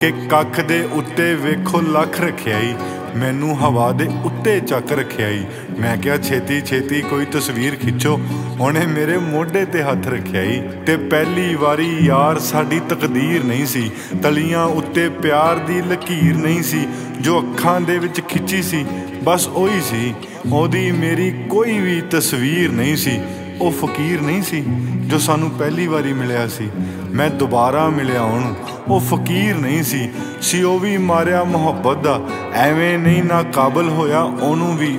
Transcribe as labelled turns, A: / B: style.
A: ਕਿ ਕੱਖ ਦੇ ਉੱਤੇ ਵੇਖੋ ਲੱਖ ਰਖਿਆਈ, ਮੈਨੂੰ ਹਵਾ ਦੇ ਉੱਤੇ ਚੱਕ ਰੱਖਿਆਈ। ਮੈਂ ਕਿਹਾ ਛੇਤੀ ਛੇਤੀ ਕੋਈ ਤਸਵੀਰ ਖਿੱਚੋ, ਉਹਨੇ ਮੇਰੇ ਮੋਢੇ 'ਤੇ ਹੱਥ ਰੱਖਿਆਈ। ਤੇ ਪਹਿਲੀ ਵਾਰੀ ਯਾਰ ਸਾਡੀ ਤਕਦੀਰ ਨਹੀਂ ਸੀ, ਤਲੀਆਂ ਉੱਤੇ ਪਿਆਰ ਦੀ ਲਕੀਰ ਨਹੀਂ ਸੀ, ਜੋ ਅੱਖਾਂ ਦੇ ਵਿੱਚ ਖਿੱਚੀ ਸੀ ਬਸ ਉਹੀ ਸੀ। ਉਹਦੀ ਮੇਰੀ ਕੋਈ ਵੀ ਤਸਵੀਰ ਨਹੀਂ ਸੀ, ਉਹ ਫਕੀਰ ਨਹੀਂ ਸੀ ਜੋ ਸਾਨੂੰ ਪਹਿਲੀ ਵਾਰੀ ਮਿਲਿਆ ਸੀ। ਮੈਂ ਦੁਬਾਰਾ ਮਿਲਿਆ ਉਹਨੂੰ, ਉਹ ਫਕੀਰ ਨਹੀਂ ਸੀ ਉਹ ਵੀ ਮਾਰਿਆ ਮੁਹੱਬਤ ਦਾ। ਐਵੇਂ ਨਹੀਂ ਨਾ ਕਾਬਲ ਹੋਇਆ ਉਹਨੂੰ ਵੀ